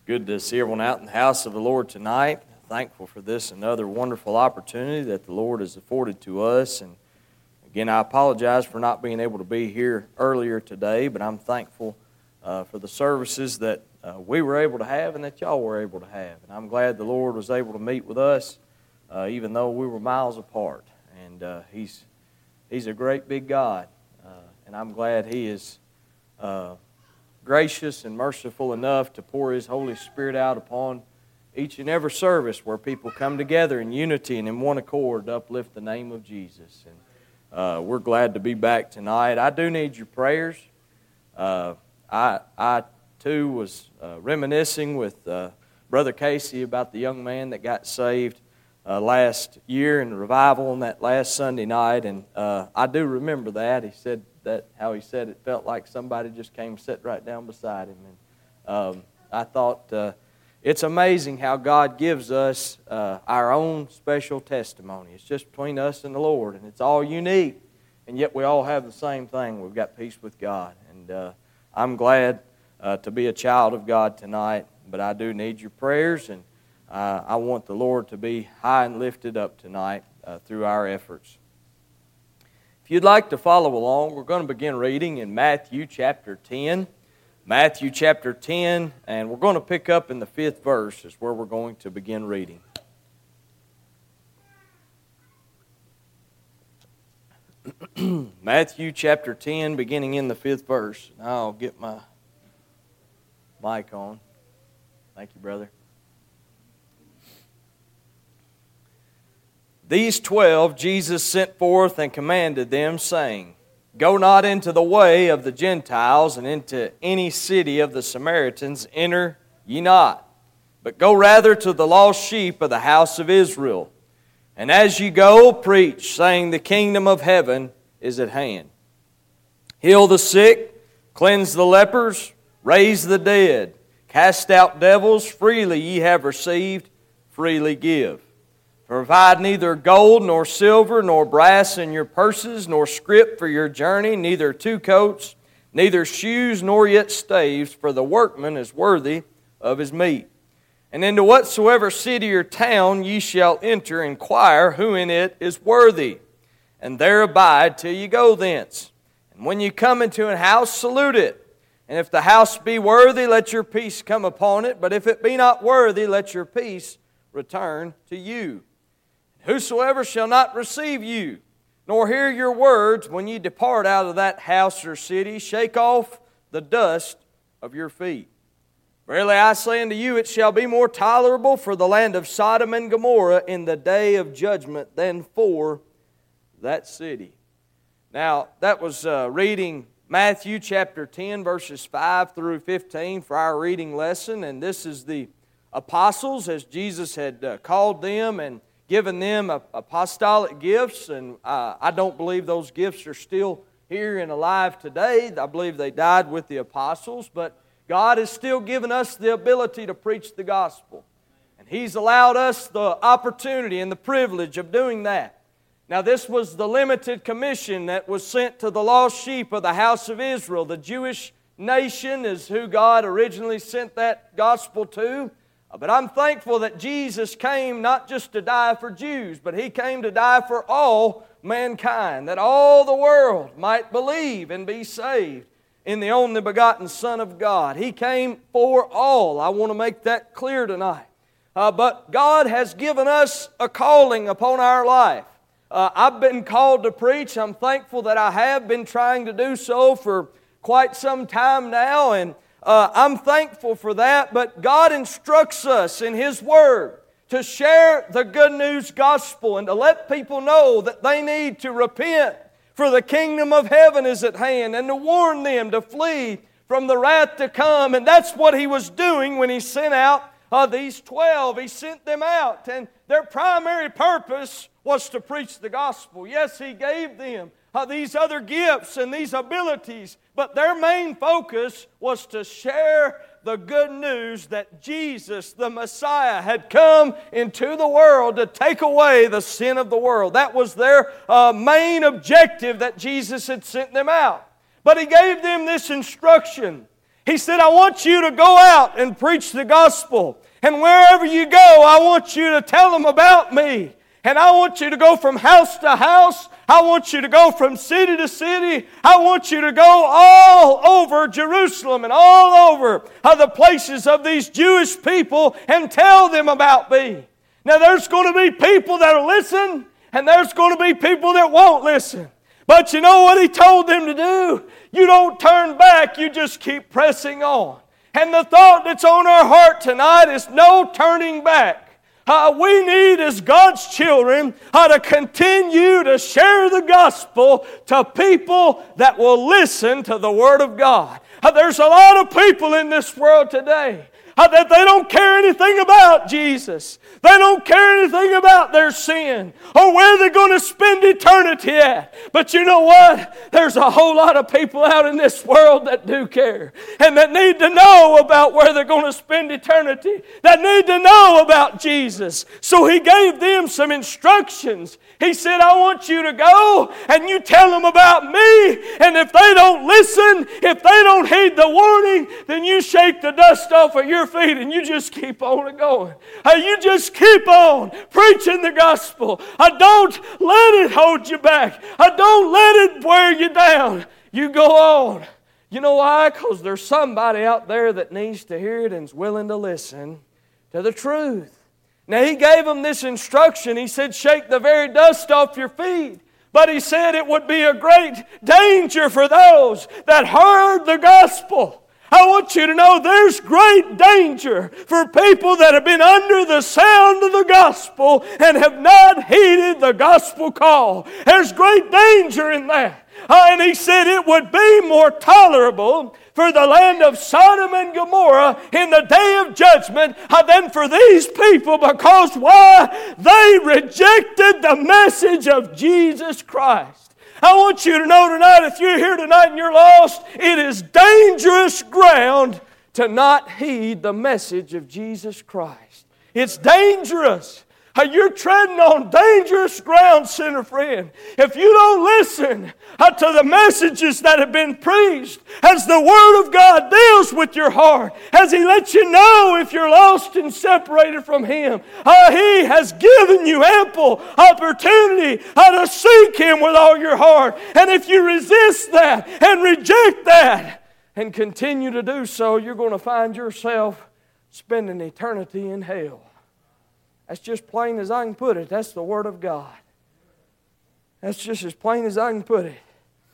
Good to see everyone out in the house of the Lord tonight. Thankful for this another wonderful opportunity that the Lord has afforded to us. And again, I apologize for not being able to be here earlier today, but I'm thankful for the services that we were able to have and that y'all were able to have. And I'm glad the Lord was able to meet with us, even though we were miles apart. And He's a great big God, and I'm glad He is gracious and merciful enough to pour His Holy Spirit out upon each and every service where people come together in unity and in one accord to uplift the name of Jesus. And we're glad to be back tonight. I do need your prayers. I too was reminiscing with Brother Casey about the young man that got saved last year in the revival on that last Sunday night, and I do remember that. He said that how he said it felt like somebody just came and sat right down beside him. And I thought it's amazing how God gives us our own special testimony. It's just between us and the Lord, and it's all unique, and yet we all have the same thing. We've got peace with God, and I'm glad to be a child of God tonight, but I do need your prayers, and I want the Lord to be high and lifted up tonight through our efforts. If you'd like to follow along, we're going to begin reading in Matthew chapter 10. Matthew chapter 10, and we're going to pick up in the 5th verse is where we're going to begin reading. Matthew chapter 10, beginning in the 5th verse. Now I'll get my mic on. Thank you, brother. These 12 Jesus sent forth and commanded them, saying, Go not into the way of the Gentiles, and into any city of the Samaritans enter ye not, but go rather to the lost sheep of the house of Israel. And as ye go, preach, saying, The kingdom of heaven is at hand. Heal the sick, cleanse the lepers, raise the dead, cast out devils, freely ye have received, freely give. Provide neither gold nor silver nor brass in your purses, nor scrip for your journey, neither two coats, neither shoes nor yet staves, for the workman is worthy of his meat. And into whatsoever city or town ye shall enter, inquire who in it is worthy, and there abide till ye go thence. And when ye come into an house, salute it. And if the house be worthy, let your peace come upon it. But if it be not worthy, let your peace return to you. Whosoever shall not receive you, nor hear your words, when ye depart out of that house or city, shake off the dust of your feet. Verily I say unto you, it shall be more tolerable for the land of Sodom and Gomorrah in the day of judgment than for that city. Now, that was reading Matthew chapter 10, verses 5 through 15 for our reading lesson. And this is the apostles, as Jesus had called them and given them apostolic gifts, and I don't believe those gifts are still here and alive today. I believe they died with the apostles, but God has still given us the ability to preach the gospel. And He's allowed us the opportunity and the privilege of doing that. Now, this was the limited commission that was sent to the lost sheep of the house of Israel. The Jewish nation is who God originally sent that gospel to. But I'm thankful that Jesus came not just to die for Jews, but He came to die for all mankind, that all the world might believe and be saved in the only begotten Son of God. He came for all. I want to make that clear tonight. But God has given us a calling upon our life. I've been called to preach. I'm thankful that I have been trying to do so for quite some time now, and I'm thankful for that, but God instructs us in His Word to share the good news gospel and to let people know that they need to repent, for the kingdom of heaven is at hand, and to warn them to flee from the wrath to come. And that's what He was doing when He sent out these 12. He sent them out, and their primary purpose was to preach the gospel. Yes, He gave them these other gifts and these abilities, but their main focus was to share the good news that Jesus, the Messiah, had come into the world to take away the sin of the world. That was their main objective that Jesus had sent them out. But He gave them this instruction. He said, I want you to go out and preach the gospel. And wherever you go, I want you to tell them about me. And I want you to go from house to house. I want you to go from city to city. I want you to go all over Jerusalem and all over the places of these Jewish people and tell them about me. Now there's going to be people that will listen, and there's going to be people that won't listen. But you know what He told them to do? You don't turn back, you just keep pressing on. And the thought that's on our heart tonight is no turning back. We need, as God's children, to continue to share the gospel to people that will listen to the Word of God. There's a lot of people in this world today that they don't care anything about Jesus. They don't care anything about their sin or where they're going to spend eternity at. But you know what? There's a whole lot of people out in this world that do care and that need to know about where they're going to spend eternity, that need to know about Jesus. So He gave them some instructions. He said, I want you to go and you tell them about me. And if they don't listen, if they don't heed the warning, then you shake the dust off of your feet and you just keep on going. You just keep on preaching the gospel. Don't let it hold you back. Don't let it wear you down. You go on. You know why? Because there's somebody out there that needs to hear it and is willing to listen to the truth. Now He gave them this instruction. He said, shake the very dust off your feet. But He said it would be a great danger for those that heard the gospel. I want you to know there's great danger for people that have been under the sound of the gospel and have not heeded the gospel call. There's great danger in that. And He said it would be more tolerable for the land of Sodom and Gomorrah in the day of judgment than for these people, because why? They rejected the message of Jesus Christ. I want you to know tonight, if you're here tonight and you're lost, it is dangerous ground to not heed the message of Jesus Christ. It's dangerous. You're treading on dangerous ground, sinner friend. If you don't listen to the messages that have been preached, as the Word of God deals with your heart, as He lets you know if you're lost and separated from Him, He has given you ample opportunity to seek Him with all your heart. And if you resist that and reject that and continue to do so, you're going to find yourself spending eternity in hell. That's just plain as I can put it. That's the Word of God. That's just as plain as I can put it.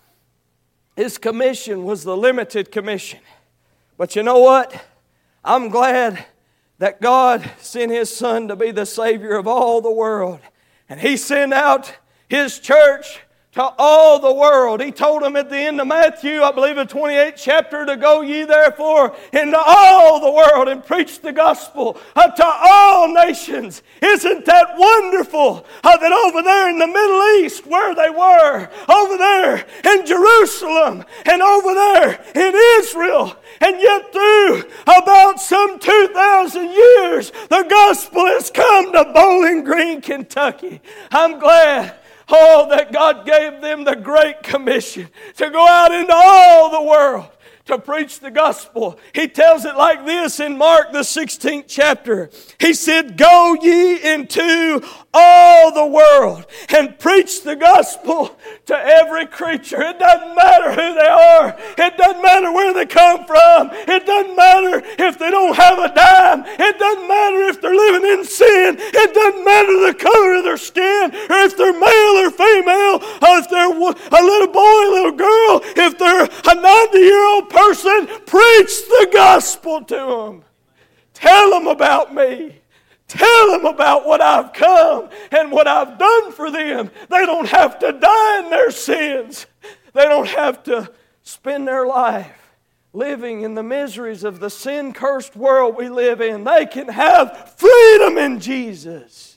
His commission was the limited commission. But you know what? I'm glad that God sent His Son to be the Savior of all the world. And He sent out His church to all the world. He told them at the end of Matthew, I believe the 28th chapter, to go ye therefore into all the world and preach the gospel to all nations. Isn't that wonderful that over there in the Middle East, where they were, over there in Jerusalem and over there in Israel, and yet through about some 2,000 years, the gospel has come to Bowling Green, Kentucky. I'm glad that God gave them the Great Commission to go out into all the world to preach the gospel. He tells it like this in Mark the 16th chapter. He said, go ye into all the world and preach the gospel to every creature. It doesn't matter who they are. It doesn't matter where they come from. It doesn't matter if they don't have a dime. It doesn't matter if they're living in sin. It doesn't matter the color of their skin, or if they're male or female, or if they're a little boy, a little girl, if they're a 90-year-old person. Preach the gospel to them. Tell them about me. Tell them about what I've come and what I've done for them. They don't have to die in their sins. They don't have to spend their life living in the miseries of the sin-cursed world we live in. They can have freedom in Jesus.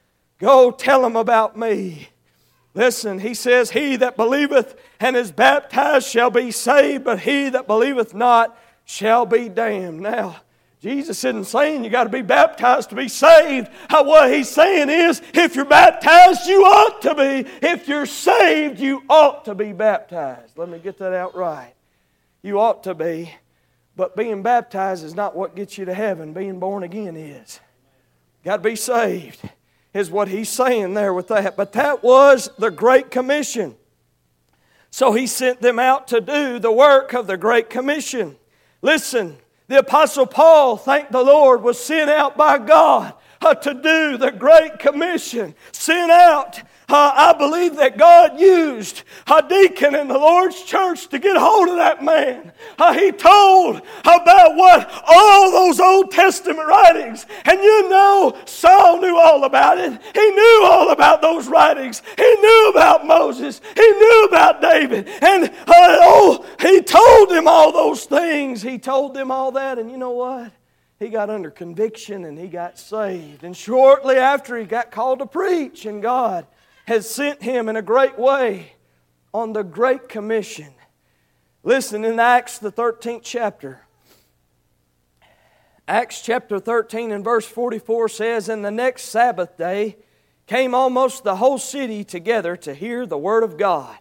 Go tell them about me. Listen, He says, he that believeth and is baptized shall be saved, but he that believeth not shall be damned. Now, Jesus isn't saying you got to be baptized to be saved. What He's saying is, if you're baptized, you ought to be. If you're saved, you ought to be baptized. Let me get that out right. You ought to be. But being baptized is not what gets you to heaven. Being born again is. Got to be saved, is what he's saying there with that. But that was the Great Commission. So he sent them out to do the work of the Great Commission. Listen, the Apostle Paul, thank the Lord, was sent out by God to do the Great Commission. Sent out. I believe that God used a deacon in the Lord's church to get hold of that man. He told about what all those Old Testament writings. And you know, Saul knew all about it. He knew all about those writings. He knew about Moses. He knew about David. And he told them all those things. He told them all that. And you know what? He got under conviction and he got saved. And shortly after, he got called to preach. And God has sent him in a great way on the Great Commission. Listen, in Acts, the 13th chapter. Acts chapter 13 and verse 44 says, "And the next Sabbath day came almost the whole city together to hear the word of God.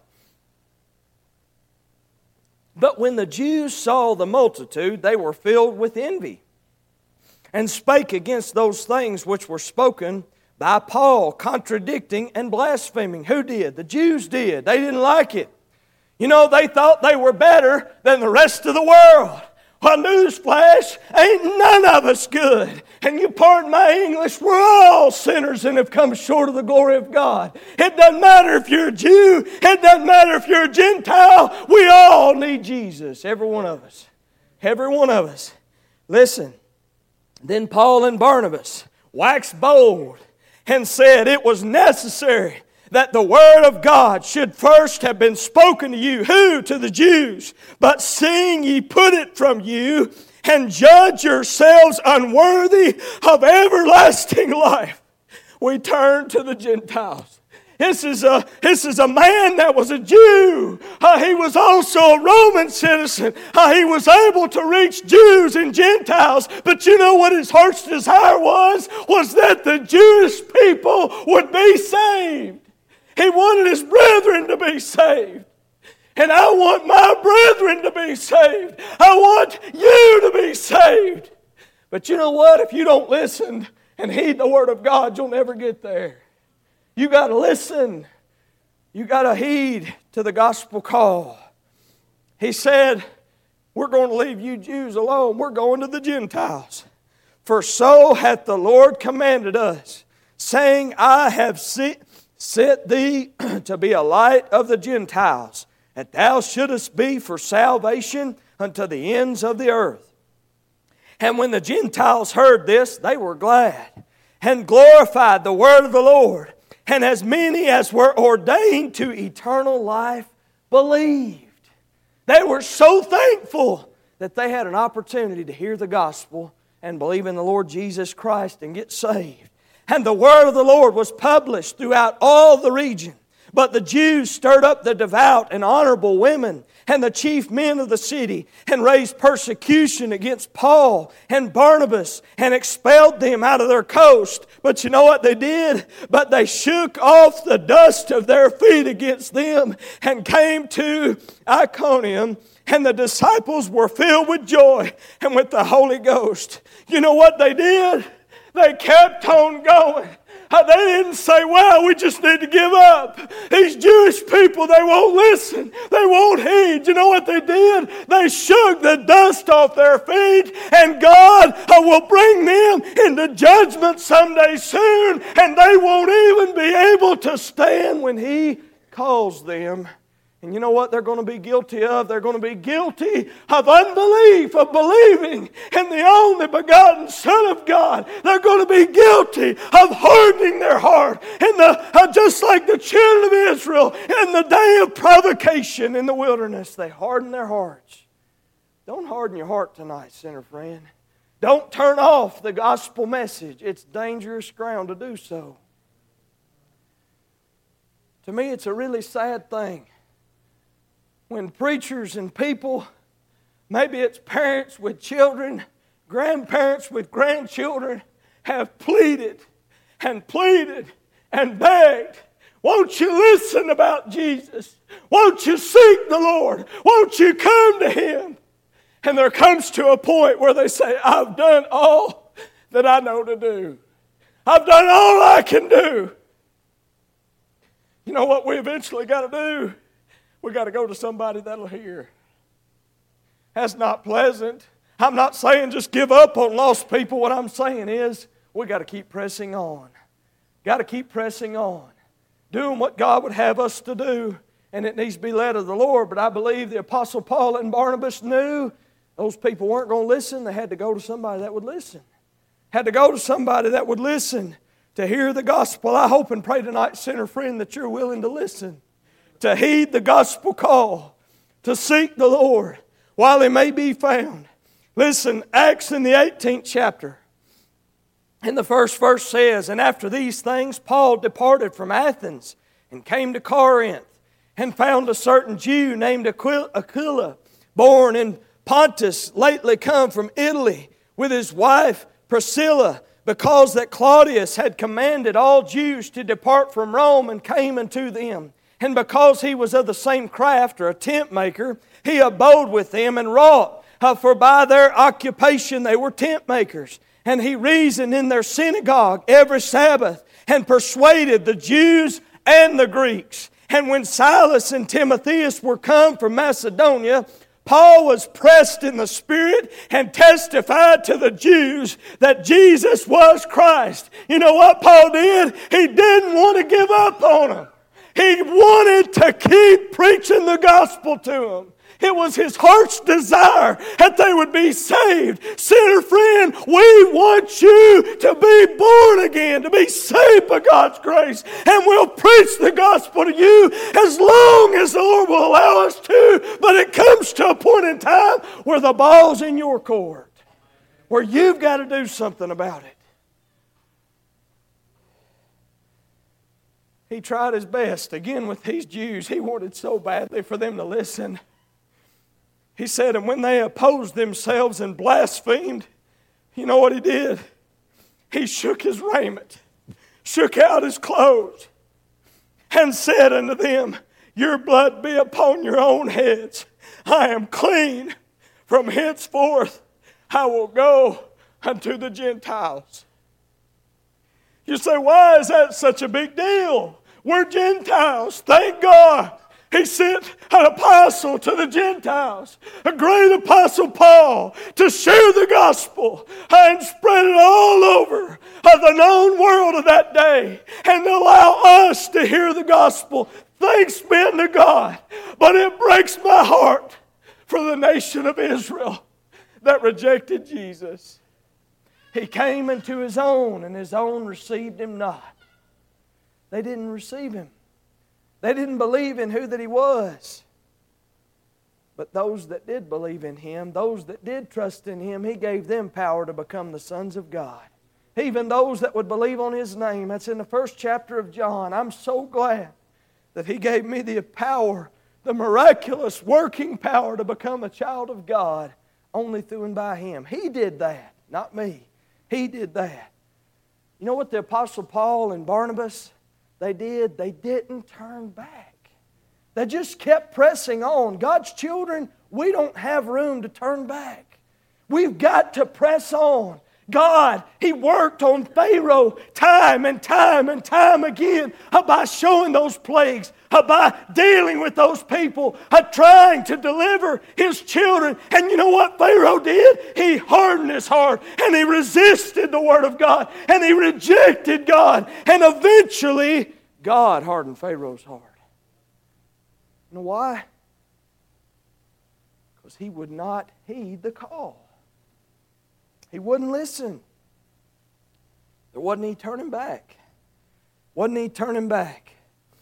But when the Jews saw the multitude, they were filled with envy, and spake against those things which were spoken by Paul, contradicting and blaspheming." Who did? The Jews did. They didn't like it. You know, they thought they were better than the rest of the world. Well, newsflash, ain't none of us good. And you pardon my English, we're all sinners and have come short of the glory of God. It doesn't matter if you're a Jew. It doesn't matter if you're a Gentile. We all need Jesus. Every one of us. Every one of us. Listen, then Paul and Barnabas waxed bold and said it was necessary that the word of God should first have been spoken to you. Who? To the Jews. But seeing ye put it from you, and judge yourselves unworthy of everlasting life, we turn to the Gentiles. This is a man that was a Jew. He was also a Roman citizen. He was able to reach Jews and Gentiles. But you know what his heart's desire was? Was that the Jewish people would be saved. He wanted his brethren to be saved. And I want my brethren to be saved. I want you to be saved. But you know what? If you don't listen and heed the word of God, you'll never get there. You got to listen. You got to heed to the gospel call. He said, we're going to leave you Jews alone. We're going to the Gentiles. For so hath the Lord commanded us, saying, I have set thee to be a light of the Gentiles, that thou shouldest be for salvation unto the ends of the earth. And when the Gentiles heard this, they were glad, and glorified the word of the Lord. And as many as were ordained to eternal life believed. They were so thankful that they had an opportunity to hear the gospel and believe in the Lord Jesus Christ and get saved. And the word of the Lord was published throughout all the region. But the Jews stirred up the devout and honorable women and the chief men of the city, and raised persecution against Paul and Barnabas, and expelled them out of their coast. But you know what they did? But they shook off the dust of their feet against them, and came to Iconium, and the disciples were filled with joy and with the Holy Ghost. You know what they did? They kept on going. They didn't say, well, we just need to give up. These Jewish people, they won't listen. They won't heed. You know what they did? They shook the dust off their feet, and God will bring them into judgment someday soon, and they won't even be able to stand when He calls them. And you know what they're going to be guilty of? They're going to be guilty of unbelief, of believing in the only begotten Son of God. They're going to be guilty of hardening their heart. Just like the children of Israel in the day of provocation in the wilderness, they hardened their hearts. Don't harden your heart tonight, sinner friend. Don't turn off the gospel message. It's dangerous ground to do so. To me, it's a really sad thing when preachers and people, maybe it's parents with children, grandparents with grandchildren, have pleaded and pleaded and begged, won't you listen about Jesus? Won't you seek the Lord? Won't you come to Him? And there comes to a point where they say, I've done all that I know to do. I've done all I can do. You know what we eventually got to do? We got to go to somebody that'll hear. That's not pleasant. I'm not saying just give up on lost people. What I'm saying is we got to keep pressing on. Got to keep pressing on. Doing what God would have us to do. And it needs to be led of the Lord. But I believe the Apostle Paul and Barnabas knew those people weren't going to listen. They had to go to somebody that would listen. Had to go to somebody that would listen to hear the gospel. I hope and pray tonight, sinner friend, that you're willing to listen. To heed the gospel call. To seek the Lord while He may be found. Listen, Acts in the 18th chapter. And the first verse says, And after these things Paul departed from Athens and came to Corinth and found a certain Jew named Aquila, born in Pontus, lately come from Italy, with his wife Priscilla, because that Claudius had commanded all Jews to depart from Rome, and came unto them. And because he was of the same craft, or a tent maker, he abode with them and wrought, for by their occupation they were tent makers. And he reasoned in their synagogue every Sabbath, and persuaded the Jews and the Greeks. And when Silas and Timotheus were come from Macedonia, Paul was pressed in the Spirit and testified to the Jews that Jesus was Christ. You know what Paul did? He didn't want to give up on them. He wanted to keep preaching the gospel to them. It was his heart's desire that they would be saved. Sinner friend, we want you to be born again, to be saved by God's grace. And we'll preach the gospel to you as long as the Lord will allow us to. But it comes to a point in time where the ball's in your court, where you've got to do something about it. He tried his best. Again, with these Jews, he wanted so badly for them to listen. He said, and when they opposed themselves and blasphemed, you know what he did? He shook his raiment, shook out his clothes, and said unto them, Your blood be upon your own heads. I am clean. From henceforth I will go unto the Gentiles. You say, why is that such a big deal? We're Gentiles. Thank God. He sent an apostle to the Gentiles, a great apostle Paul, to share the gospel and spread it all over the known world of that day and allow us to hear the gospel. Thanks be to God. But it breaks my heart for the nation of Israel that rejected Jesus. He came into his own, and his own received him not. They didn't receive him. They didn't believe in who that he was. But those that did believe in him, those that did trust in him, he gave them power to become the sons of God. Even those that would believe on his name. That's in the first chapter of John. I'm so glad that he gave me the power, the miraculous working power to become a child of God only through and by him. He did that, not me. He did that. You know what the Apostle Paul and Barnabas, they did? They didn't turn back. They just kept pressing on. God's children, we don't have room to turn back. We've got to press on. God, He worked on Pharaoh time and time and time again by showing those plagues, by dealing with those people, trying to deliver His children. And you know what Pharaoh did? He hardened his heart and he resisted the Word of God and he rejected God. And eventually, God hardened Pharaoh's heart. You know why? Because he would not heed the call. He wouldn't listen. There wasn't any turning back. Wasn't any turning back.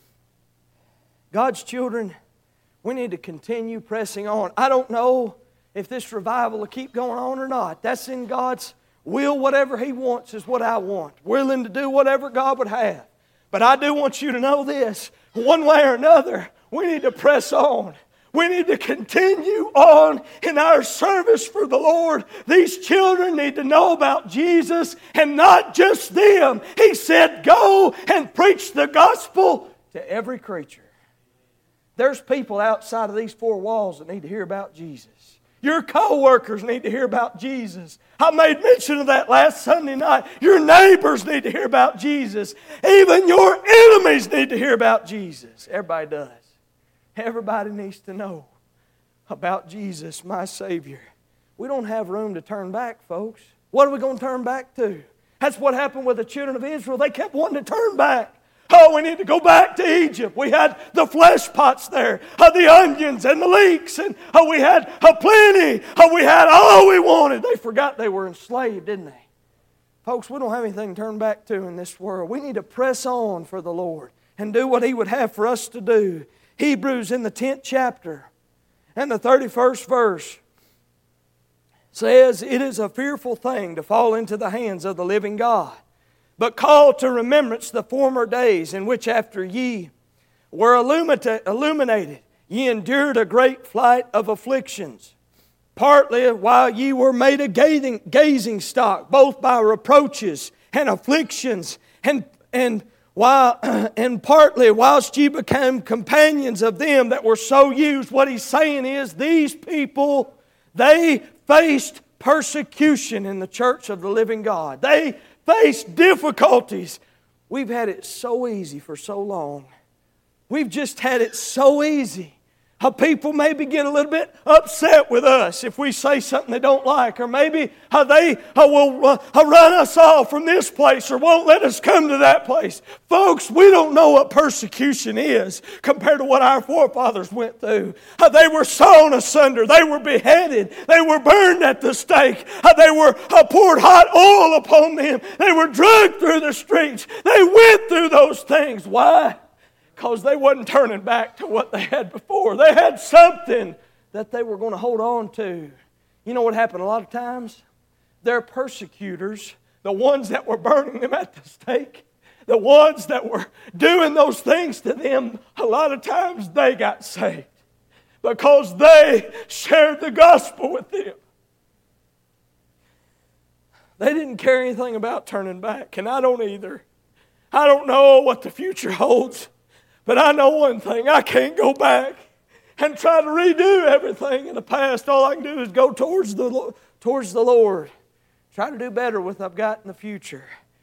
God's children, we need to continue pressing on. I don't know if this revival will keep going on or not. That's in God's will. Whatever He wants is what I want. Willing to do whatever God would have. But I do want you to know this. One way or another, we need to press on. We need to continue on in our service for the Lord. These children need to know about Jesus, and not just them. He said, go and preach the gospel to every creature. There's people outside of these four walls that need to hear about Jesus. Your co-workers need to hear about Jesus. I made mention of that last Sunday night. Your neighbors need to hear about Jesus. Even your enemies need to hear about Jesus. Everybody does. Everybody needs to know about Jesus, my Savior. We don't have room to turn back, folks. What are we going to turn back to? That's what happened with the children of Israel. They kept wanting to turn back. Oh, we need to go back to Egypt. We had the flesh pots there, the onions and the leeks, and we had plenty. We had all we wanted. They forgot they were enslaved, didn't they? Folks, we don't have anything to turn back to in this world. We need to press on for the Lord and do what He would have for us to do. Hebrews in the 10th chapter and the 31st verse says, "It is a fearful thing to fall into the hands of the living God. But call to remembrance the former days in which after ye were illuminated, ye endured a great flight of afflictions, partly while ye were made a gazing stock, both by reproaches and afflictions, and partly whilst ye became companions of them that were so used." What he's saying is, these people, they faced persecution in the church of the living God. They faced difficulties. We've had it so easy for so long. We've just had it so easy. People maybe get a little bit upset with us if we say something they don't like, or maybe they will run us off from this place or won't let us come to that place. Folks, we don't know what persecution is compared to what our forefathers went through. They were sawn asunder. They were beheaded. They were burned at the stake. They were poured hot oil upon them. They were dragged through the streets. They went through those things. Why? Because they wasn't turning back to what they had before. They had something that they were going to hold on to. You know what happened a lot of times? Their persecutors, the ones that were burning them at the stake, the ones that were doing those things to them, a lot of times they got saved because they shared the gospel with them. They didn't care anything about turning back, and I don't either. I don't know what the future holds. But I know one thing, I can't go back and try to redo everything in the past. All I can do is go towards the Lord. Try to do better with what I've got in the future.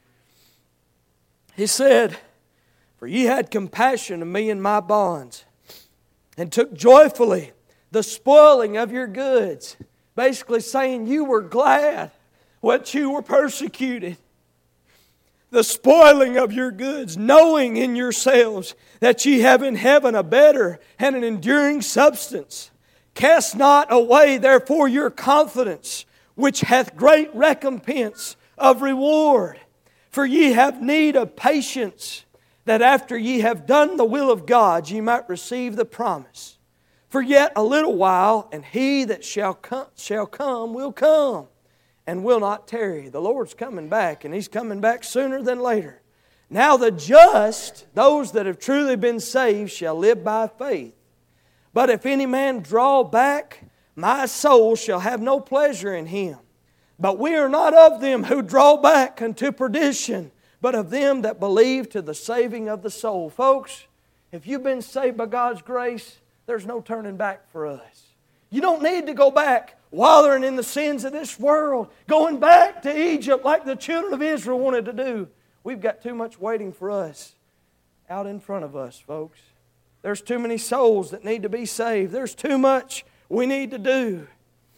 He said, "For ye had compassion of me in my bonds, and took joyfully the spoiling of your goods." Basically saying you were glad what you were persecuted. "The spoiling of your goods, knowing in yourselves that ye have in heaven a better and an enduring substance. Cast not away therefore your confidence, which hath great recompense of reward. For ye have need of patience, that after ye have done the will of God, ye might receive the promise. For yet a little while, and He that shall come will come, and will not tarry." The Lord's coming back, and He's coming back sooner than later. "Now the just, those that have truly been saved, shall live by faith. But if any man draw back, my soul shall have no pleasure in him. But we are not of them who draw back unto perdition, but of them that believe to the saving of the soul." Folks, if you've been saved by God's grace, there's no turning back for us. You don't need to go back wallowing in the sins of this world, going back to Egypt like the children of Israel wanted to do. We've got too much waiting for us out in front of us, folks. There's too many souls that need to be saved. There's too much we need to do.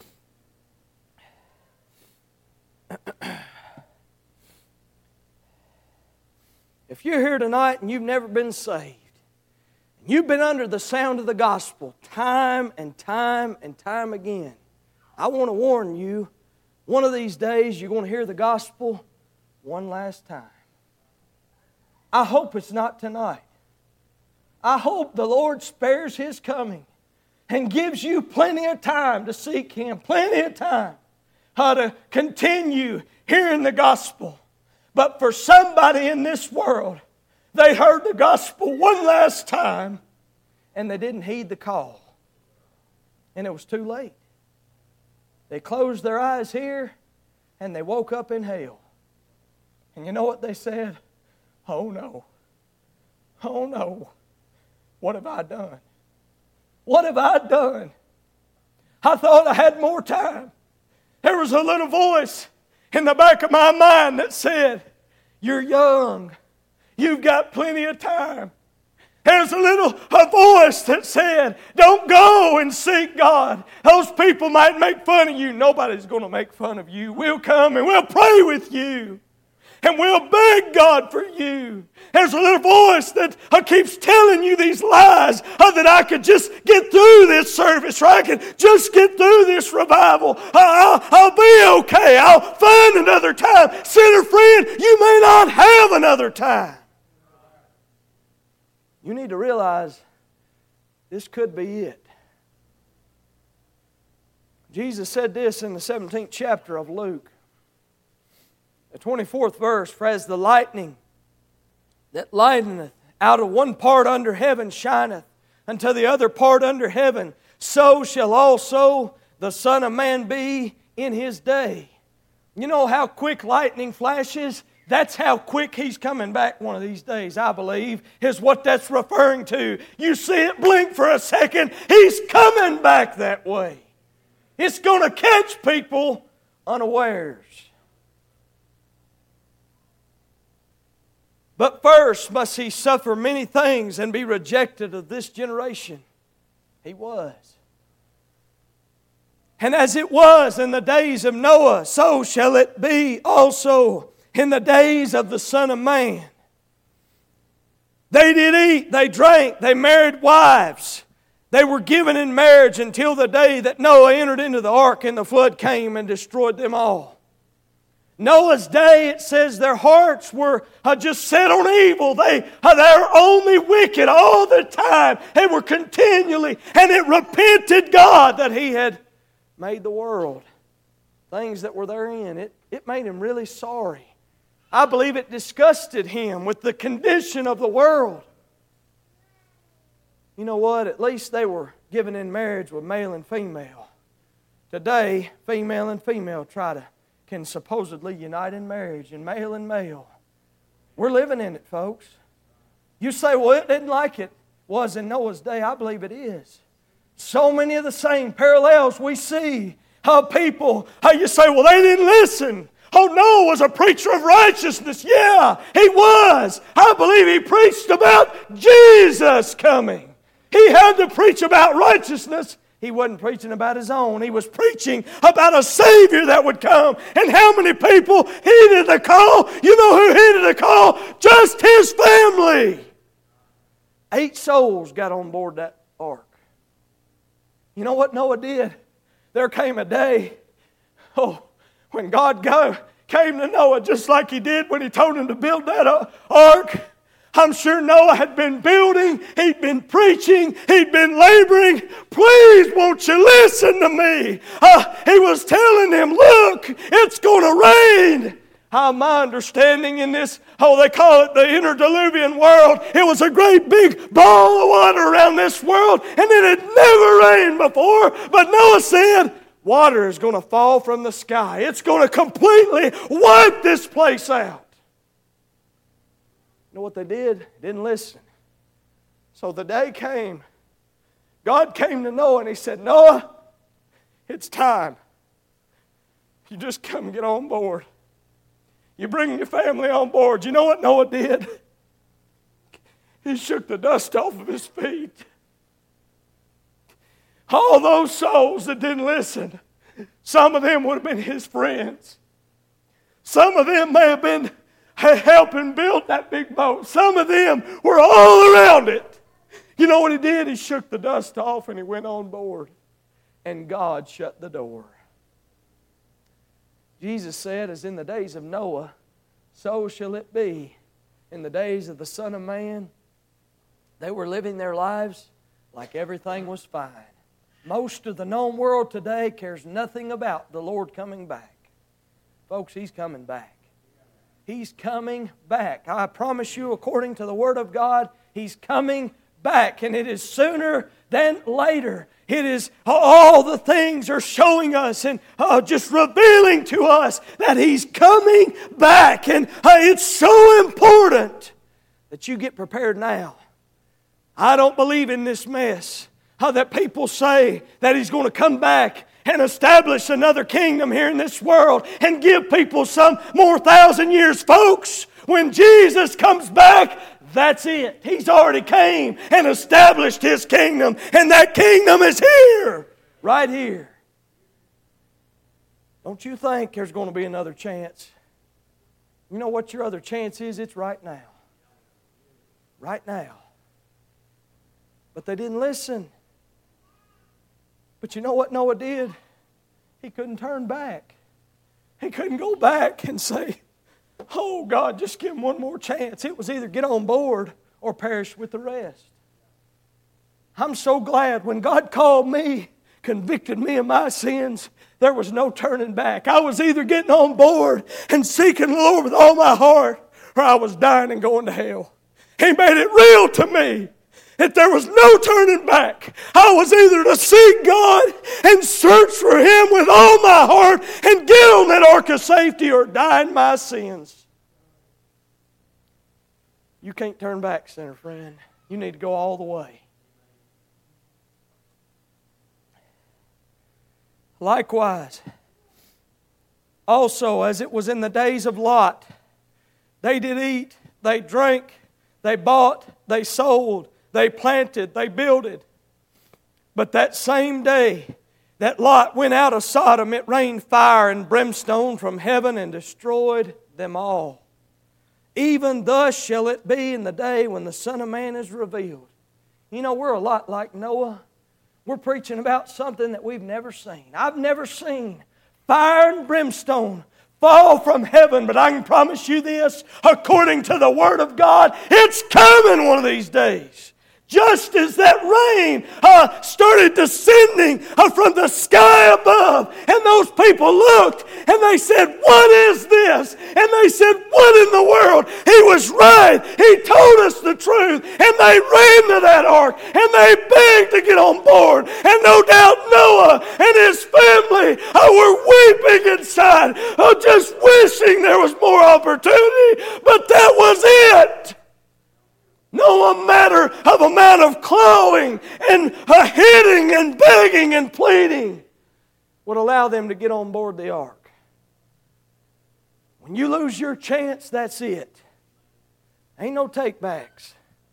If you're here tonight and you've never been saved, you've been under the sound of the gospel time and time and time again, I want to warn you, one of these days you're going to hear the gospel one last time. I hope it's not tonight. I hope the Lord spares His coming and gives you plenty of time to seek Him, plenty of time to continue hearing the gospel. But for somebody in this world, they heard the gospel one last time and they didn't heed the call. And it was too late. They closed their eyes here and they woke up in hell. And you know what they said? "Oh no. Oh no. What have I done? What have I done? I thought I had more time. There was a little voice in the back of my mind that said, you're young. You've got plenty of time. There's a voice that said, don't go and seek God. Those people might make fun of you. Nobody's going to make fun of you. We'll come and we'll pray with you. And we'll beg God for you. There's a little voice that keeps telling you these lies that I could just get through this service, or I could just get through this revival. I'll be okay. I'll find another time. Sinner friend, you may not have another time. You need to realize this could be it. Jesus said this in the 17th chapter of Luke. The 24th verse, for as the lightning that lighteneth out of one part under heaven shineth unto the other part under heaven, so shall also the Son of Man be in His day. You know how quick lightning flashes? That's how quick He's coming back one of these days, I believe, is what that's referring to. You see it blink for a second, He's coming back that way. It's going to catch people unawares. But first must He suffer many things and be rejected of this generation. He was. And as it was in the days of Noah, so shall it be also in the days of the Son of Man. They did eat, they drank, they married wives. They were given in marriage until the day that Noah entered into the ark and the flood came and destroyed them all. Noah's day, it says their hearts were just set on evil. They were only wicked all the time. They were continually, and it repented God that He had made the world. Things that were therein, it made Him really sorry. I believe it disgusted Him with the condition of the world. You know what? At least they were given in marriage with male and female. Today, female and female can supposedly unite in marriage, and male. We're living in it, folks. You say, well, it didn't like it was in Noah's day. I believe it is. So many of the same parallels we see. How people, you say, well, they didn't listen. Oh, Noah was a preacher of righteousness. Yeah, he was. I believe he preached about Jesus coming. He had to preach about righteousness. He wasn't preaching about his own. He was preaching about a Savior that would come. And how many people heeded the call? You know who heeded the call? Just his family. 8 souls got on board that ark. You know what Noah did? There came a day, when God came to Noah just like He did when He told him to build that ark. I'm sure Noah had been building, he'd been preaching, he'd been laboring. Please, won't you listen to me? He was telling them, look, it's going to rain. My understanding in this, they call it the interdiluvian world. It was a great big ball of water around this world, and it had never rained before. But Noah said, water is going to fall from the sky. It's going to completely wipe this place out. You know what they did? Didn't listen. So the day came. God came to Noah and He said, Noah, it's time. You just come and get on board. You bring your family on board. You know what Noah did? He shook the dust off of his feet. All those souls that didn't listen, some of them would have been his friends. Some of them may have been helping build that big boat. Some of them were all around it. You know what he did? He shook the dust off and he went on board. And God shut the door. Jesus said, as in the days of Noah, so shall it be in the days of the Son of Man. They were living their lives like everything was fine. Most of the known world today cares nothing about the Lord coming back. Folks, He's coming back. He's coming back. I promise you, according to the Word of God, He's coming back. And it is sooner than later. It is all the things are showing us and just revealing to us that He's coming back. And it's so important that you get prepared now. I don't believe in this mess How that people say that He's going to come back and establish another kingdom here in this world and give people some more 1,000 years. Folks, when Jesus comes back, that's it. He's already came and established His kingdom, and that kingdom is here, right here. Don't you think there's going to be another chance? You know what your other chance is? It's right now. Right now. But they didn't listen. But you know what Noah did? He couldn't turn back. He couldn't go back and say, oh God, just give him one more chance. It was either get on board or perish with the rest. I'm so glad when God called me, convicted me of my sins, there was no turning back. I was either getting on board and seeking the Lord with all my heart, or I was dying and going to hell. He made it real to me that there was no turning back. I was either to seek God and search for Him with all my heart and get on that ark of safety, or die in my sins. You can't turn back, sinner friend. You need to go all the way. Likewise, also as it was in the days of Lot, they did eat, they drank, they bought, they sold, they planted, they builded. But that same day that Lot went out of Sodom, it rained fire and brimstone from heaven and destroyed them all. Even thus shall it be in the day when the Son of Man is revealed. You know, we're a lot like Noah. We're preaching about something that we've never seen. I've never seen fire and brimstone fall from heaven, but I can promise you this, according to the Word of God, it's coming one of these days. Just as that rain started descending from the sky above, and those people looked and they said, what is this? And they said, what in the world? He was right. He told us the truth. And they ran to that ark and they begged to get on board. And no doubt Noah and his family were weeping inside, just wishing there was more opportunity. But that was it. No matter of amount of clawing and hitting and begging and pleading would allow them to get on board the ark. When you lose your chance, that's it. Ain't no takebacks.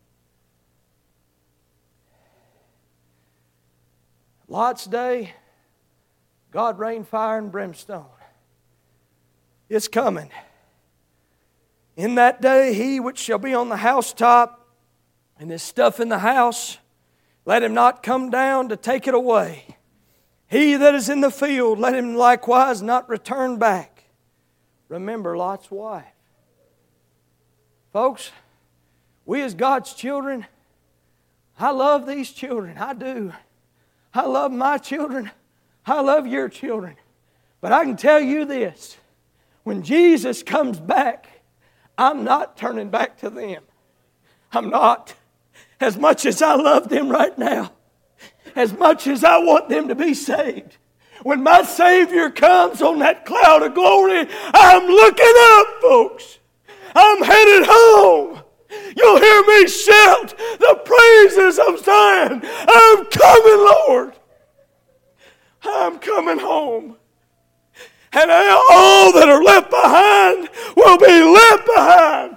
Lot's day, God rained fire and brimstone. It's coming. In that day, he which shall be on the housetop and his stuff in the house, let him not come down to take it away. He that is in the field, let him likewise not return back. Remember Lot's wife. Folks, we as God's children, I love these children. I do. I love my children. I love your children. But I can tell you this. When Jesus comes back, I'm not turning back to them. I'm not. As much as I love them right now, as much as I want them to be saved, when my Savior comes on that cloud of glory, I'm looking up, folks. I'm headed home. You'll hear me shout the praises of Zion. I'm coming, Lord. I'm coming home. And all that are left behind will be left behind.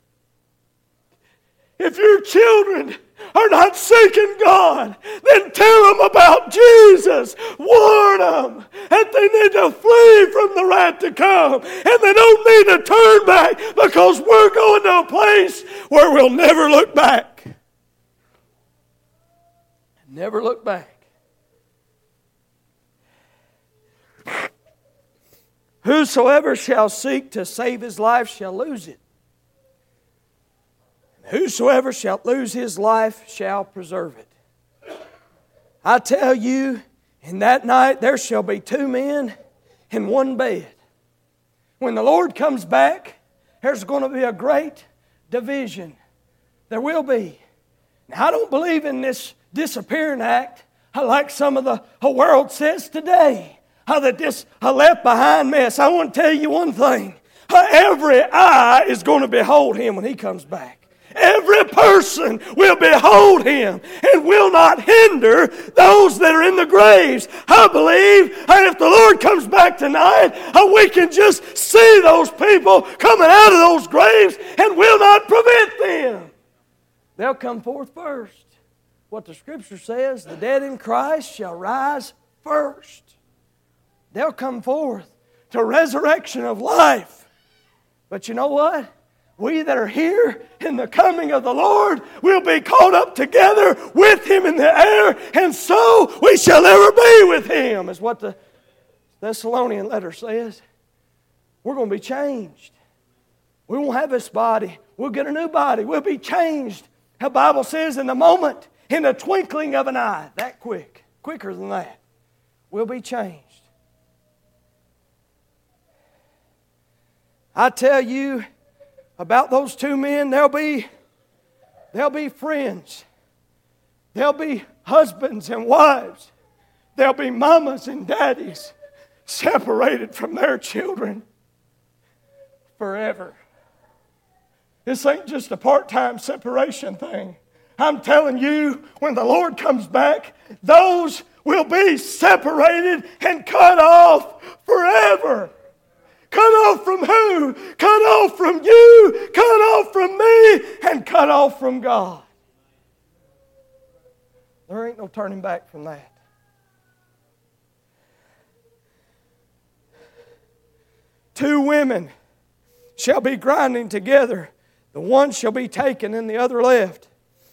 If your children are not seeking God, then tell them about Jesus. Warn them that they need to flee from the wrath to come. And they don't need to turn back, because we're going to a place where we'll never look back. Never look back. Whosoever shall seek to save his life shall lose it. Whosoever shall lose his life shall preserve it. I tell you, in that night there shall be two men in one bed. When the Lord comes back, there's going to be a great division. There will be. Now, I don't believe in this disappearing act like some of the world says today. This left behind mess. I want to tell you one thing. Every eye is going to behold Him when He comes back. Every person will behold Him and will not hinder those that are in the graves. I believe that if the Lord comes back tonight, we can just see those people coming out of those graves and will not prevent them. They'll come forth first. What the Scripture says, the dead in Christ shall rise first. They'll come forth to resurrection of life. But you know what? We that are here in the coming of the Lord will be caught up together with Him in the air, and so we shall ever be with Him, is what the Thessalonian letter says. We're going to be changed. We won't have this body. We'll get a new body. We'll be changed. The Bible says in the moment, in the twinkling of an eye, that quick, quicker than that, we'll be changed. I tell you about those two men, they'll be friends. They'll be husbands and wives. They'll be mamas and daddies separated from their children forever. This ain't just a part-time separation thing. I'm telling you, when the Lord comes back, those will be separated and cut off forever. Cut off from who? Cut off from you, cut off from me, and cut off from God. There ain't no turning back from that. Two women shall be grinding together. The one shall be taken and the other left.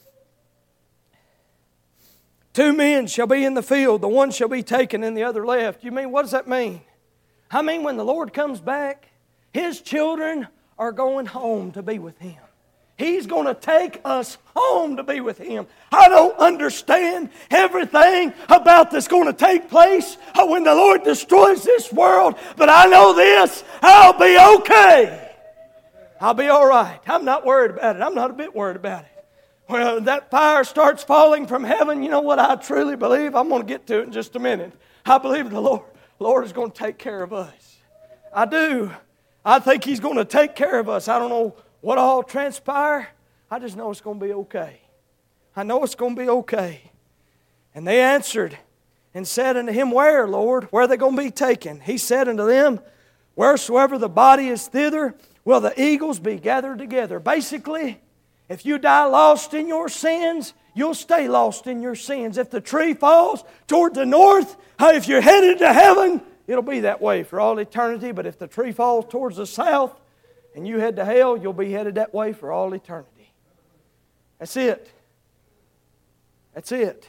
Two men shall be in the field. The one shall be taken and the other left. You mean, what does that mean? I mean, when the Lord comes back, His children are going home to be with Him. He's going to take us home to be with Him. I don't understand everything about that's going to take place when the Lord destroys this world, but I know this, I'll be okay. I'll be all right. I'm not worried about it. I'm not a bit worried about it. When that fire starts falling from heaven, you know what I truly believe? I'm going to get to it in just a minute. I believe the Lord is going to take care of us. I do. I think He's going to take care of us. I don't know what all transpire. I just know it's going to be okay. I know it's going to be okay. And they answered and said unto Him, Where, Lord? Where are they going to be taken? He said unto them, Wheresoever the body is thither, will the eagles be gathered together. Basically, if you die lost in your sins, you'll stay lost in your sins. If the tree falls toward the north, if you're headed to heaven, it'll be that way for all eternity. But if the tree falls towards the south and you head to hell, you'll be headed that way for all eternity. That's it. That's it.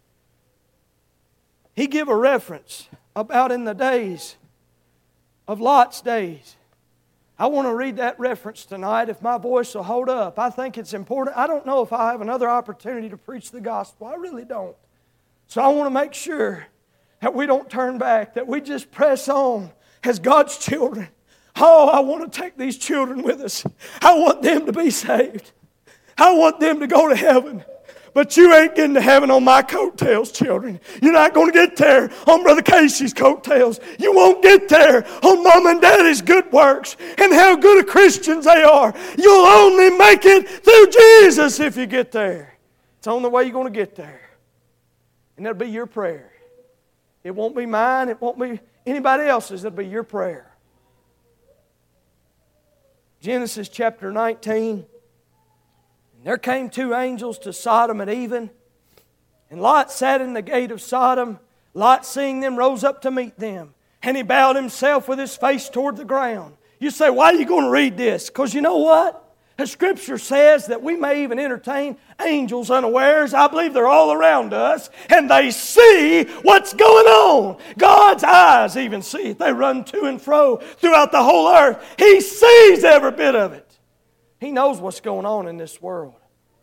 He give a reference about in the days of Lot's days. I want to read that reference tonight if my voice will hold up. I think it's important. I don't know if I have another opportunity to preach the gospel. I really don't. So I want to make sure that we don't turn back, that we just press on as God's children. Oh, I want to take these children with us. I want them to be saved. I want them to go to heaven. But you ain't getting to heaven on my coattails, children. You're not going to get there on Brother Casey's coattails. You won't get there on Mom and Daddy's good works and how good of Christians they are. You'll only make it through Jesus if you get there. It's the only way you're going to get there. And that'll be your prayer. It won't be mine. It won't be anybody else's. It'll be your prayer. Genesis chapter 19. There came two angels to Sodom at even, and Lot sat in the gate of Sodom. Lot, seeing them, rose up to meet them, and he bowed himself with his face toward the ground. You say, why are you going to read this? Because you know what? The Scripture says that we may even entertain angels unawares. I believe they're all around us, and they see what's going on. God's eyes even see it. They run to and fro throughout the whole earth. He sees every bit of it. He knows what's going on in this world.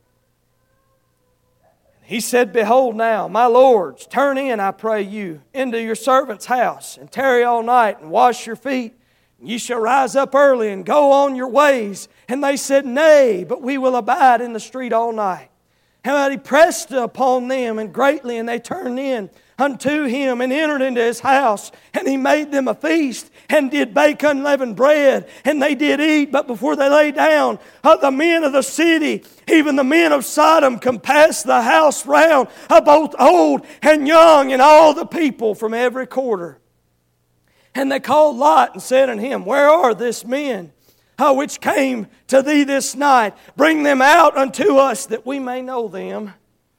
He said, Behold now, my lords, turn in, I pray you, into your servant's house, and tarry all night, and wash your feet. And ye shall rise up early, and go on your ways. And they said, Nay, but we will abide in the street all night. how he pressed upon them and greatly, and they turned in unto him and entered into his house. And he made them a feast and did bake unleavened bread. And they did eat, but before they lay down, the men of the city, even the men of Sodom, compassed the house round, both old and young, and all the people from every quarter. And they called Lot and said unto him, Where are this men which came to thee this night? Bring them out unto us, that we may know them.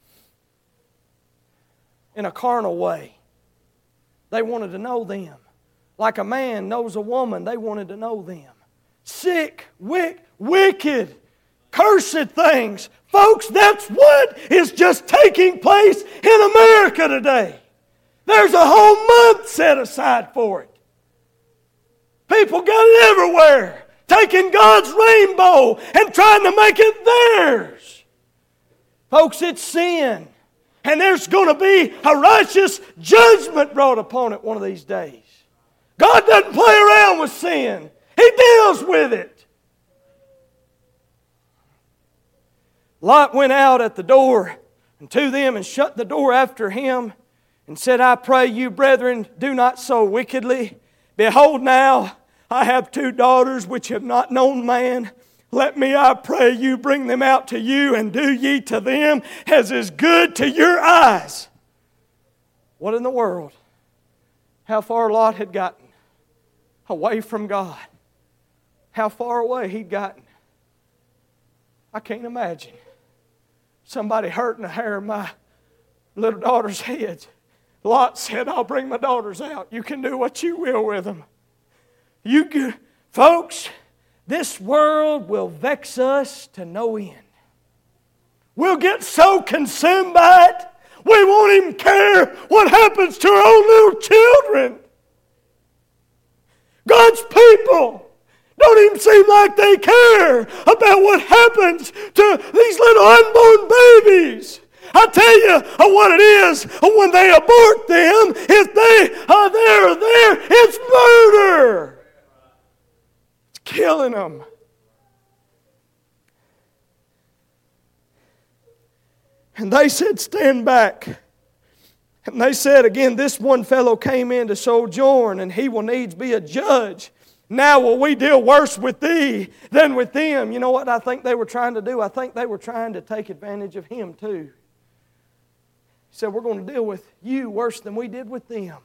In a carnal way, they wanted to know them. Like a man knows a woman, they wanted to know them. Sick, wicked, cursed things. Folks, that's what is just taking place in America today. There's a whole month set aside for it. People got it everywhere, taking God's rainbow and trying to make it theirs. Folks, it's sin. And there's going to be a righteous judgment brought upon it one of these days. God doesn't play around with sin. He deals with it. Lot went out at the door and to them and shut the door after him and said, I pray you, brethren, do not so wickedly. Behold now, I have 2 daughters which have not known man. Let me, I pray you, bring them out to you, and do ye to them as is good to your eyes. What in the world? How far Lot had gotten away from God. How far away he'd gotten. I can't imagine somebody hurting a hair of my little daughter's head. Lot said, I'll bring my daughters out. You can do what you will with them. Folks, this world will vex us to no end. We'll get so consumed by it, we won't even care what happens to our own little children. God's people don't even seem like they care about what happens to these little unborn babies. I tell you what it is when they abort them. If they are there, it's murder. Killing them. And they said, stand back. And they said again, this one fellow came in to sojourn, and he will needs be a judge. Now will we deal worse with thee than with them? You know what I think they were trying to do? I think they were trying to take advantage of him too. He said, we're going to deal with you worse than we did with them.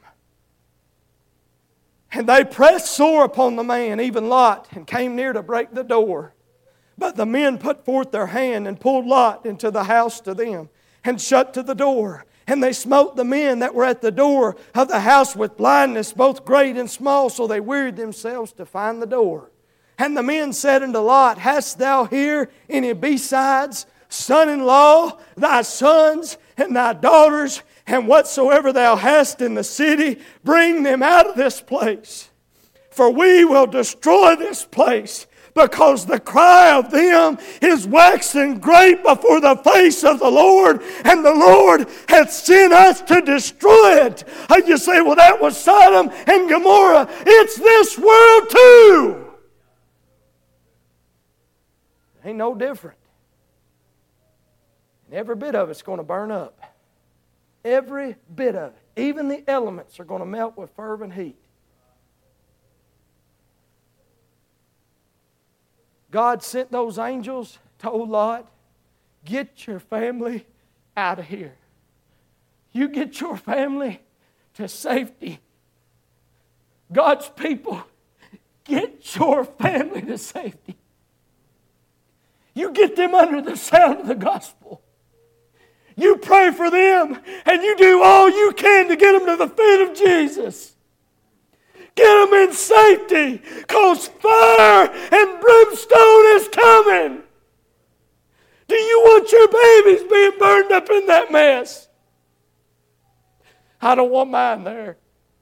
And they pressed sore upon the man, even Lot, and came near to break the door. But the men put forth their hand and pulled Lot into the house to them, and shut to the door. And they smote the men that were at the door of the house with blindness, both great and small, so they wearied themselves to find the door. And the men said unto Lot, Hast thou here any besides son-in-law, thy sons and thy daughters, and whatsoever thou hast in the city, bring them out of this place. For we will destroy this place, because the cry of them is waxing great before the face of the Lord, and the Lord hath sent us to destroy it. And you say, well, that was Sodom and Gomorrah. It's this world too. Ain't no different. And every bit of it's going to burn up. Every bit of it. Even the elements are going to melt with fervent heat. God sent those angels, told Lot, get your family out of here. You get your family to safety. God's people, get your family to safety. You get them under the sound of the gospel. You pray for them, and you do all you can to get them to the feet of Jesus. Get them in safety, because fire and brimstone is coming. Do you want your babies being burned up in that mess? I don't want mine there.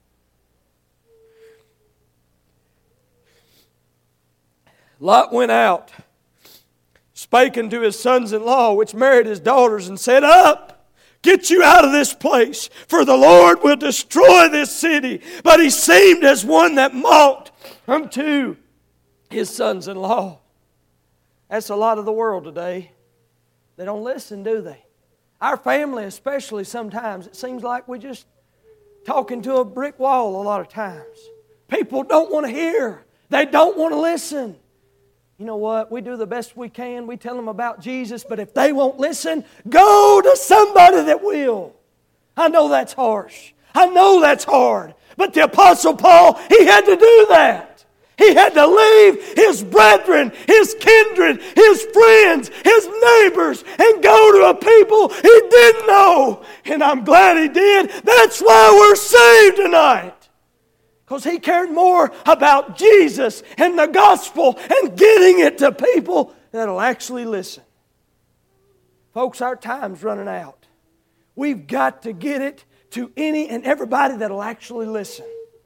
Lot went out, spake unto his sons-in-law, which married his daughters, and said, Up, get you out of this place, for the Lord will destroy this city. But he seemed as one that mocked unto his sons-in-law. That's a lot of the world today. They don't listen, do they? Our family especially, sometimes it seems like we're just talking to a brick wall a lot of times. People don't want to hear. They don't want to listen. You know what? We do the best we can. We tell them about Jesus, but if they won't listen, go to somebody that will. I know that's harsh. I know that's hard. But the Apostle Paul, he had to do that. He had to leave his brethren, his kindred, his friends, his neighbors, and go to a people he didn't know. And I'm glad he did. That's why we're saved tonight. Because he cared more about Jesus and the gospel and getting it to people that'll actually listen. Folks, our time's running out. We've got to get it to any and everybody that'll actually listen.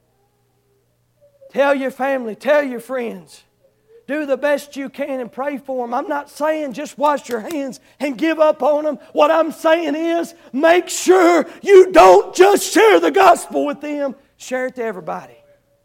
Tell your family, tell your friends. Do the best you can and pray for them. I'm not saying just wash your hands and give up on them. What I'm saying is make sure you don't just share the gospel with them. Share it to everybody.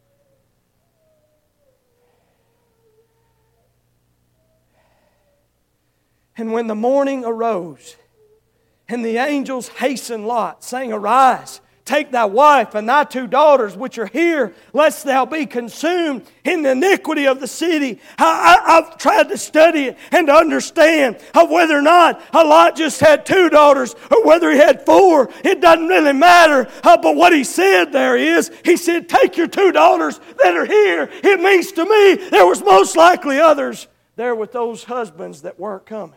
And when the morning arose, and the angels hastened Lot, saying, Arise, take thy wife and thy 2 daughters which are here, lest thou be consumed in the iniquity of the city. I've tried to study it and to understand of whether or not Lot just had 2 daughters or whether he had 4. It doesn't really matter. But what he said there is, he said, take your 2 daughters that are here. It means to me there was most likely others there with those husbands that weren't coming.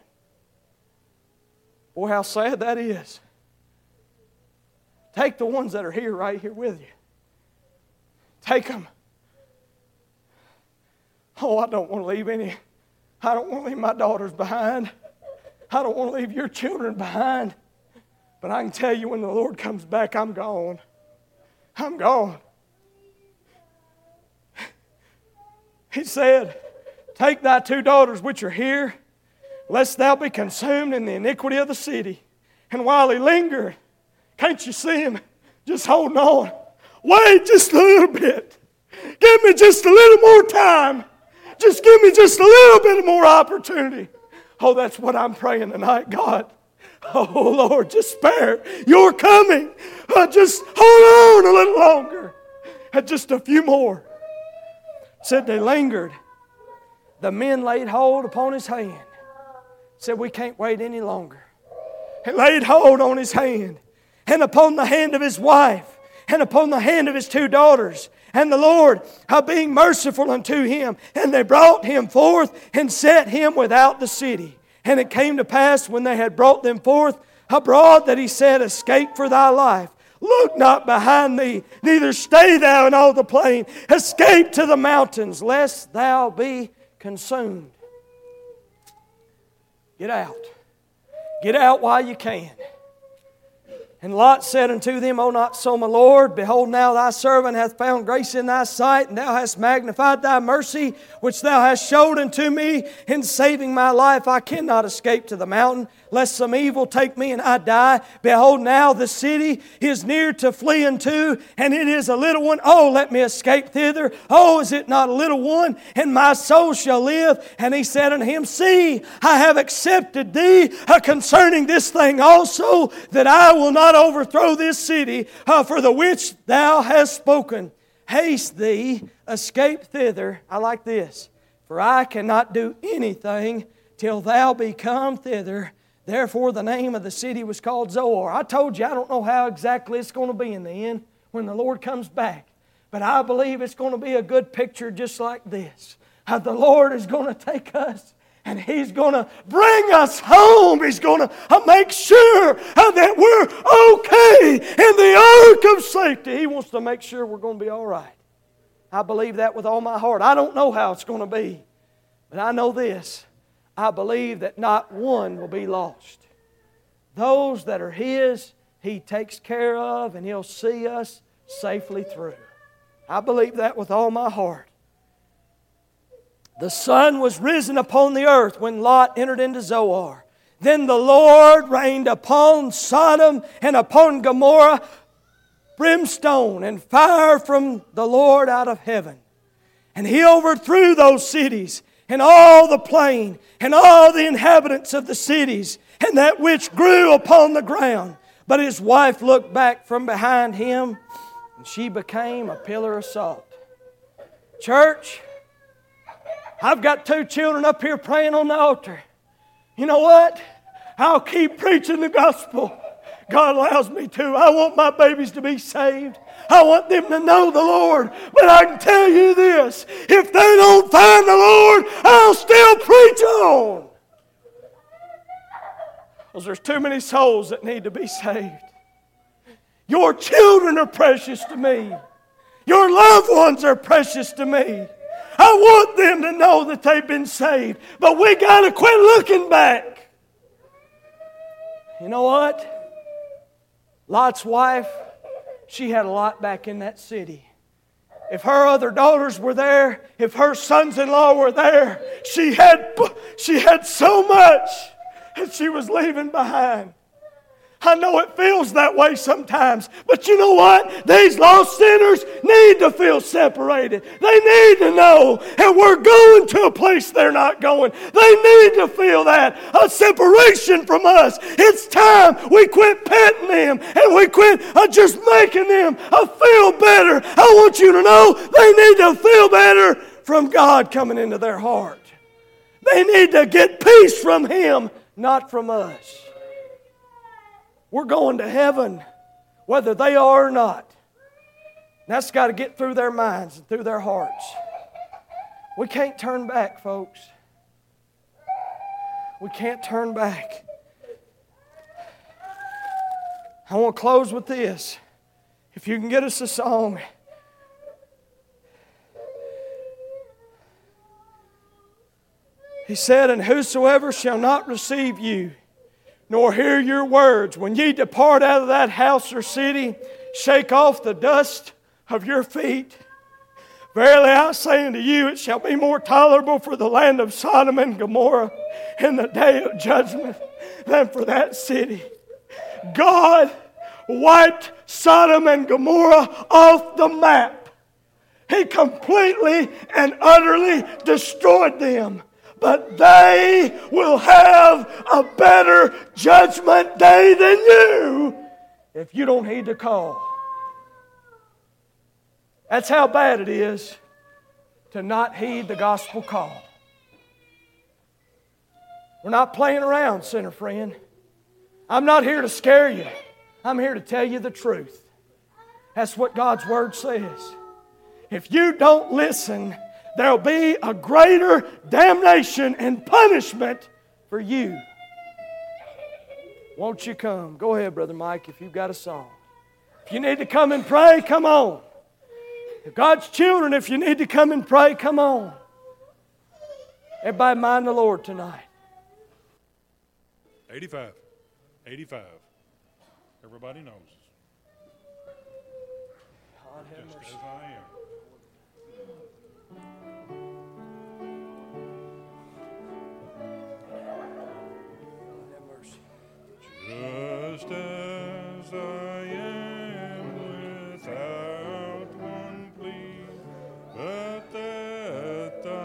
Boy, how sad that is. Take the ones that are here right here with you. Take them. Oh, I don't want to leave any. I don't want to leave my daughters behind. I don't want to leave your children behind. But I can tell you when the Lord comes back, I'm gone. I'm gone. He said, take thy 2 daughters which are here, lest thou be consumed in the iniquity of the city. And while he lingered, can't you see him just holding on? Wait just a little bit. Give me just a little more time. Just give me just a little bit more opportunity. Oh, that's what I'm praying tonight, God. Oh, Lord, just spare your coming. Just hold on a little longer. Just a few more. Said they lingered. The men laid hold upon his hand. Said, we can't wait any longer. And laid hold on his hand, and upon the hand of his wife, and upon the hand of his 2 daughters. And the Lord, being merciful unto him, and they brought him forth, and set him without the city. And it came to pass, when they had brought them forth abroad, that he said, Escape for thy life. Look not behind thee, neither stay thou in all the plain. Escape to the mountains, lest thou be consumed. Get out. Get out while you can. And Lot said unto them, O not so, my Lord. Behold, now thy servant hath found grace in thy sight, and thou hast magnified thy mercy, which thou hast showed unto me in saving my life. I cannot escape to the mountain, lest some evil take me and I die. Behold, now the city is near to flee unto, and it is a little one. Oh, let me escape thither. Oh, is it not a little one? And my soul shall live. And he said unto him, See, I have accepted thee concerning this thing also, that I will not overthrow this city for the which thou hast spoken. Haste thee, escape thither. I like this. For I cannot do anything till thou be come thither. Therefore the name of the city was called Zoar. I told you I don't know how exactly it's going to be in the end when the Lord comes back. But I believe it's going to be a good picture just like this. How the Lord is going to take us and He's going to bring us home. He's going to make sure that we're okay in the ark of safety. He wants to make sure we're going to be all right. I believe that with all my heart. I don't know how it's going to be. But I know this. I believe that not one will be lost. Those that are His, He takes care of, and He'll see us safely through. I believe that with all my heart. The sun was risen upon the earth when Lot entered into Zoar. Then the Lord rained upon Sodom and upon Gomorrah brimstone and fire from the Lord out of heaven. And He overthrew those cities and all the plain and all the inhabitants of the cities. and that which grew upon the ground. But his wife looked back from behind him, and she became a pillar of salt. Church, I've got 2 children up here praying on the altar. You know what? I'll keep preaching the gospel. God allows me to. I want my babies to be saved. I want them to know the Lord. But I can tell you this, if they don't find the Lord, I'll still preach on. Because there's too many souls that need to be saved. Your children are precious to me. Your loved ones are precious to me. I want them to know that they've been saved. But we got to quit looking back. You know what? Lot's wife, she had a lot back in that city. If her other daughters were there, if her sons-in-law were there, she had so much that she was leaving behind. I know it feels that way sometimes, but you know what? These lost sinners need to feel separated. They need to know that we're going to a place they're not going. They need to feel that, a separation from us. It's time we quit petting them and we quit just making them feel better. I want you to know they need to feel better from God coming into their heart. They need to get peace from Him, not from us. We're going to heaven, whether they are or not. That's got to get through their minds and through their hearts. We can't turn back, folks. We can't turn back. I want to close with this. If you can get us a song. He said, "And whosoever shall not receive you, nor hear your words, when ye depart out of that house or city, shake off the dust of your feet. Verily I say unto you, it shall be more tolerable for the land of Sodom and Gomorrah in the day of judgment than for that city." God wiped Sodom and Gomorrah off the map. He completely and utterly destroyed them. But they will have a better judgment day than you if you don't heed the call. That's how bad it is to not heed the gospel call. We're not playing around, sinner friend. I'm not here to scare you. I'm here to tell you the truth. That's what God's Word says. If you don't listen, there'll be a greater damnation and punishment for you. Won't you come? Go ahead, Brother Mike, if you've got a song. If you need to come and pray, come on. If God's children, if you need to come and pray, come on. Everybody mind the Lord tonight. 85. Everybody knows. God have Just mercy. as I am. God have mercy. Just as I